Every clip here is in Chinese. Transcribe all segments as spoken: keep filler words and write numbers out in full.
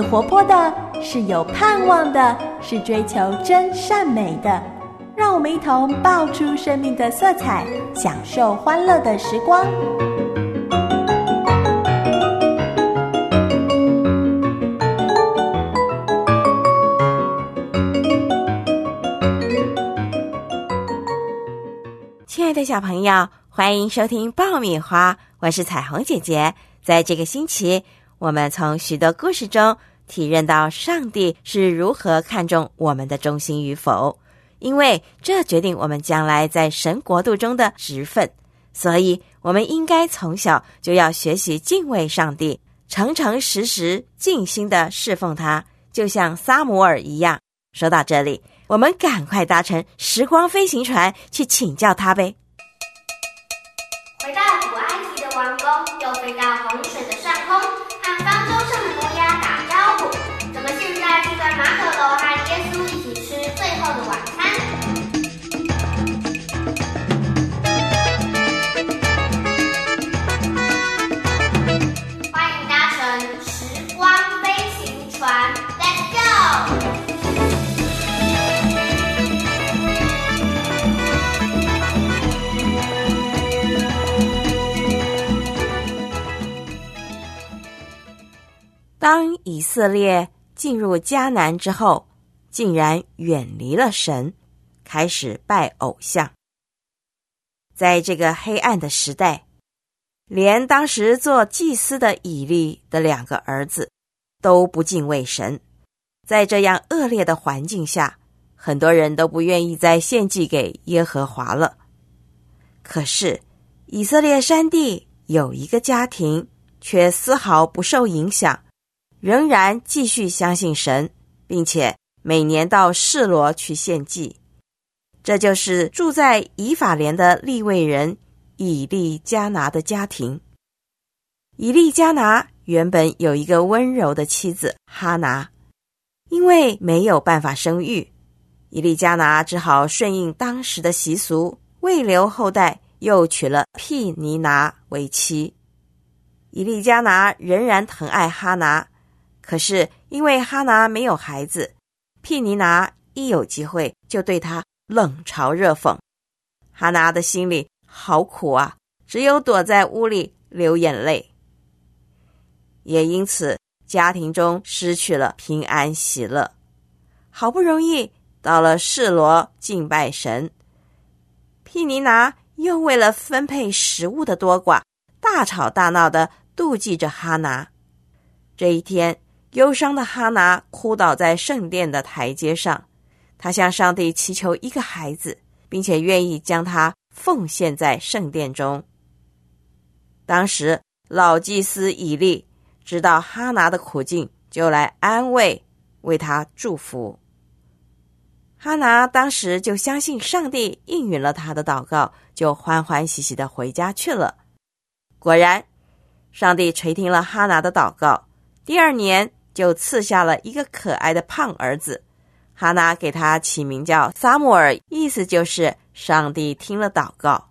活泼的，是有盼望的，是追求真善美的。让我们一同爆出生命的色彩，享受欢乐的时光。 亲爱的小朋友，欢迎收听爆米花，我是彩虹姐姐。在这个星期，我们从许多故事中体认到上帝是如何看重我们的忠心与否，因为这决定我们将来在神国度中的职分。所以我们应该从小就要学习敬畏上帝，诚诚实实尽心的侍奉他，就像撒母耳一样。说到这里，我们赶快搭乘时光飞行船去请教他呗。 回到古埃及的王宫，又飞到洪水的上空，和方舟上的挪亚打招呼。怎么现在住在马可楼和耶稣一起吃最后的晚餐？欢迎搭乘时光飞行船 ，Let's go！ 当以色列进入迦南之后，竟然远离了神，开始拜偶像。在这个黑暗的时代，连当时做祭司的以利的两个儿子都不敬畏神。在这样恶劣的环境下，很多人都不愿意再献祭给耶和华了。可是以色列山地有一个家庭却丝毫不受影响，仍然继续相信神，并且每年到示罗去献祭。这就是住在以法莲的利未人以利加拿的家庭。以利加拿原本有一个温柔的妻子哈拿，因为没有办法生育，以利加拿只好顺应当时的习俗，为留后代，又娶了毗尼拿为妻。以利加拿仍然疼爱哈拿，可是因为哈拿没有孩子，毗尼拿一有机会就对他冷嘲热讽。哈拿的心里好苦啊，只有躲在屋里流眼泪。也因此家庭中失去了平安喜乐。好不容易到了示罗敬拜神，毗尼拿又为了分配食物的多寡，大吵大闹的妒忌着哈拿。这一天，忧伤的哈拿哭倒在圣殿的台阶上，他向上帝祈求一个孩子，并且愿意将他奉献在圣殿中。当时老祭司以利知道哈拿的苦境，就来安慰，为他祝福。哈拿当时就相信上帝应允了他的祷告，就欢欢喜喜地回家去了。果然，上帝垂听了哈拿的祷告，第二年就赐下了一个可爱的胖儿子。哈拿给他起名叫撒母耳，意思就是上帝听了祷告。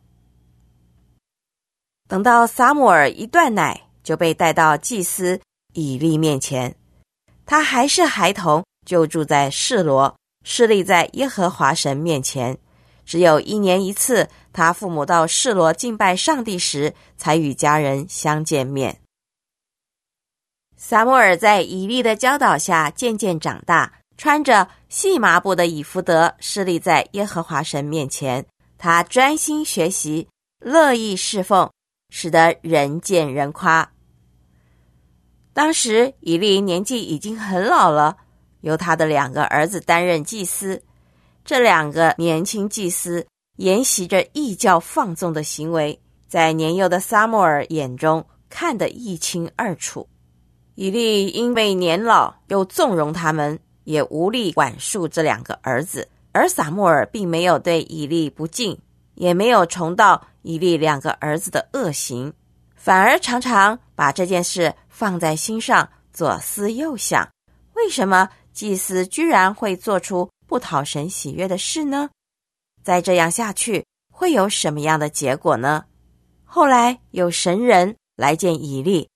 等到撒母耳一断奶，就被带到祭司以利面前。他还是孩童，就住在示罗，侍立在耶和华神面前。只有一年一次，他父母到示罗敬拜上帝时，才与家人相见面。撒母耳在以利的教导下渐渐长大，穿着细麻布的以弗得，侍立在耶和华神面前。他专心学习，乐意侍奉，使得人见人夸。当时以利年纪已经很老了，由他的两个儿子担任祭司。这两个年轻祭司沿袭着异教放纵的行为，在年幼的撒母耳眼中看得一清二楚。以利因为年老，又纵容他们，也无力管束这两个儿子。而撒母耳并没有对以利不敬，也没有重蹈以利两个儿子的恶行，反而常常把这件事放在心上，左思右想，为什么祭司居然会做出不讨神喜悦的事呢？再这样下去，会有什么样的结果呢？后来有神人来见以利，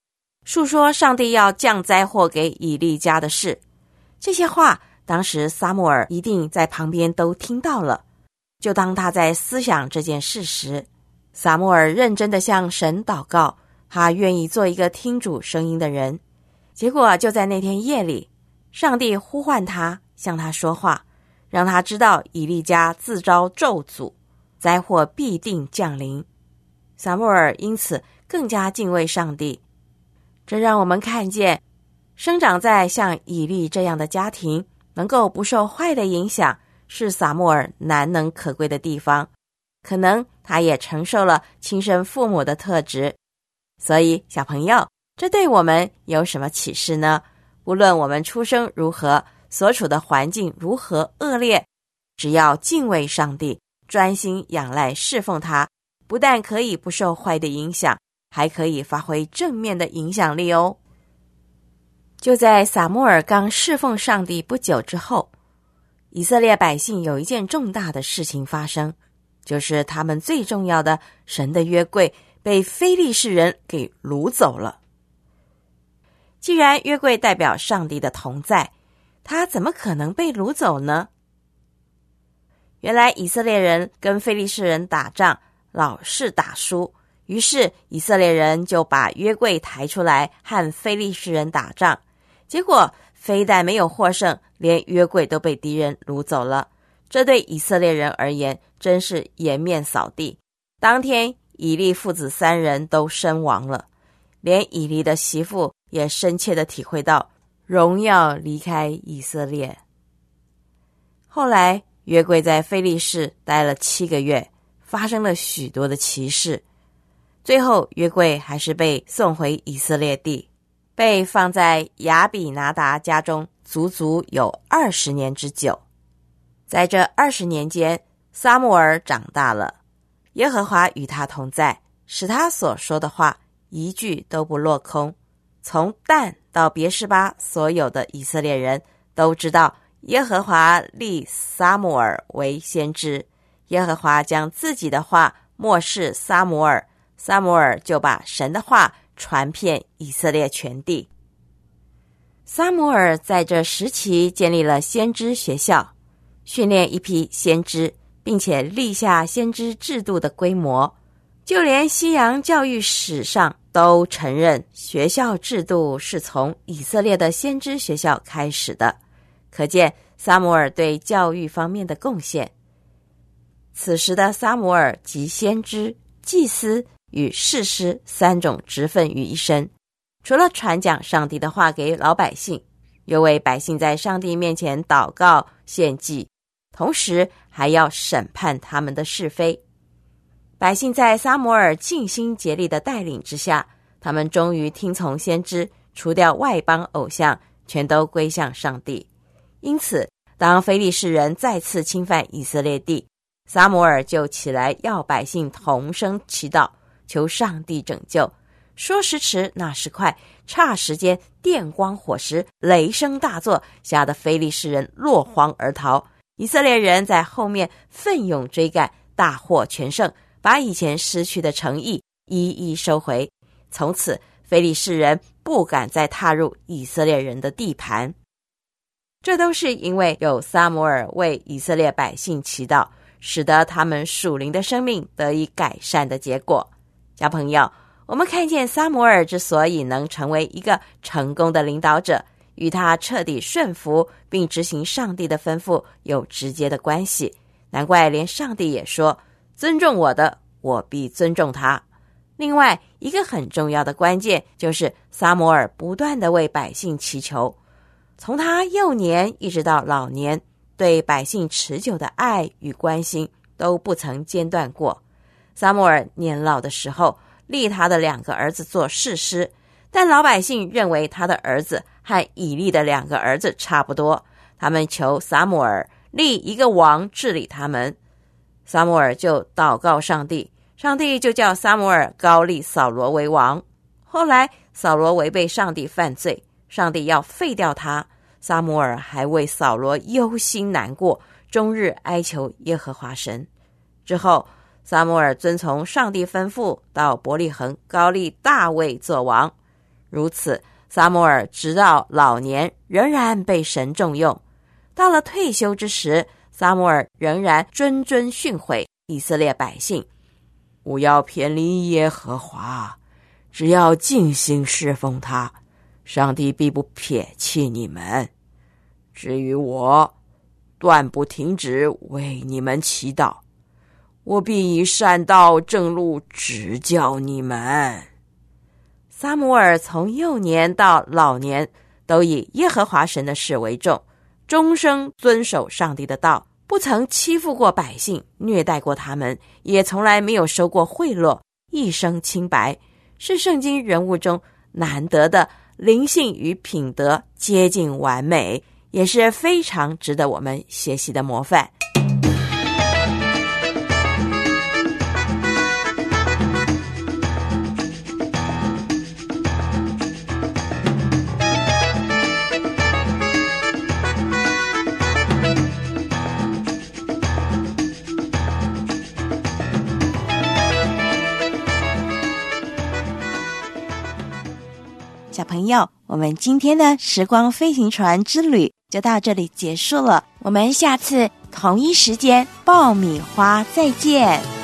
述说上帝要降灾祸给以利家的事。这些话当时撒母耳一定在旁边都听到了。就当他在思想这件事时，撒母耳认真地向神祷告，他愿意做一个听主声音的人。结果就在那天夜里，上帝呼唤他，向他说话，让他知道以利家自招咒诅，灾祸必定降临。撒母耳因此更加敬畏上帝。这让我们看见，生长在像以利这样的家庭，能够不受坏的影响，是撒母耳难能可贵的地方。可能他也承受了亲生父母的特质。所以小朋友，这对我们有什么启示呢？无论我们出生如何，所处的环境如何恶劣，只要敬畏上帝，专心仰赖侍奉他，不但可以不受坏的影响，还可以发挥正面的影响力哦。就在撒母耳刚侍奉上帝不久之后，以色列百姓有一件重大的事情发生，就是他们最重要的神的约柜被非利士人给掳走了。既然约柜代表上帝的同在，他怎么可能被掳走呢？原来以色列人跟非利士人打仗，老是打输，于是以色列人就把约柜抬出来和非利士人打仗，结果非但没有获胜，连约柜都被敌人掳走了。这对以色列人而言真是颜面扫地。当天以利父子三人都身亡了，连以利的媳妇也深切地体会到荣耀离开以色列。后来约柜在非利士待了七个月，发生了许多的奇事，最后约柜还是被送回以色列地，被放在亚比拿达家中，足足有二十年之久。在这二十年间，撒母耳长大了，耶和华与他同在，使他所说的话一句都不落空。从但到别是巴，所有的以色列人都知道耶和华立撒母耳为先知，耶和华将自己的话默示撒母耳，撒母耳就把神的话传遍以色列全地。撒母耳在这时期建立了先知学校，训练一批先知，并且立下先知制度的规模。就连西洋教育史上都承认学校制度是从以色列的先知学校开始的，可见撒母耳对教育方面的贡献。此时的撒母耳集先知、祭司与士师三种职分于一身，除了传讲上帝的话给老百姓，又为百姓在上帝面前祷告献祭，同时还要审判他们的是非。百姓在撒母耳尽心竭力的带领之下，他们终于听从先知，除掉外邦偶像，全都归向上帝。因此当非利士人再次侵犯以色列地，撒母耳就起来要百姓同声祈祷，求上帝拯救。说时迟，那时快，霎时间电光火石，雷声大作，吓得非利士人落荒而逃。以色列人在后面奋勇追赶，大获全胜，把以前失去的诚意一一收回。从此非利士人不敢再踏入以色列人的地盘。这都是因为有撒母耳为以色列百姓祈祷，使得他们属灵的生命得以改善的结果。小朋友，我们看见撒母耳之所以能成为一个成功的领导者，与他彻底顺服并执行上帝的吩咐有直接的关系。难怪连上帝也说，尊重我的，我必尊重他。另外一个很重要的关键，就是撒母耳不断地为百姓祈求，从他幼年一直到老年，对百姓持久的爱与关心都不曾间断过。撒母耳年老的时候，立他的两个儿子做士师，但老百姓认为他的儿子和以利的两个儿子差不多，他们求撒母耳立一个王治理他们。撒母耳就祷告上帝，上帝就叫撒母耳高立扫罗为王。后来扫罗违背上帝犯罪，上帝要废掉他，撒母耳还为扫罗忧心难过，终日哀求耶和华神。之后撒母耳遵从上帝吩咐，到伯利恒高立大卫做王。 如此，撒母耳直到老年仍然被神重用。到了退休之时，撒母耳仍然谆谆训诲以色列百姓，不要偏离耶和华，只要尽心侍奉他，上帝必不撇弃你们。至于我，断不停止为你们祈祷，我必以善道正路指教你们。撒母耳从幼年到老年，都以耶和华神的事为重，终生遵守上帝的道，不曾欺负过百姓，虐待过他们，也从来没有收过贿赂，一生清白，是圣经人物中难得的灵性与品德接近完美，也是非常值得我们学习的模范。 小朋友，我们今天的时光飞行船之旅就到这里结束了，我们下次同一时间爆米花再见。